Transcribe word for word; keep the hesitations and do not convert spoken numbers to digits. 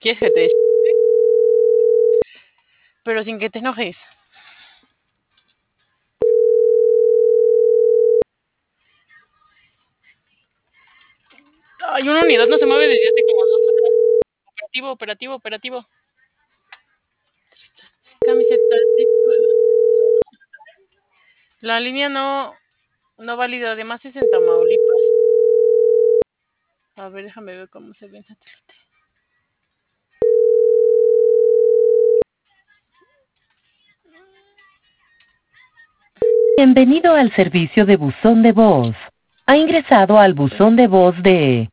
¿Quieres que te... pero sin que te enojes? Ay, una unidad no se mueve desde hace como dos horas. Operativo, operativo, operativo. Camiseta de escuela. La línea no, no válida, además es en Tamaulipas. A ver, déjame ver cómo se ve en satélite. Bienvenido al servicio de buzón de voz. Ha ingresado al buzón de voz de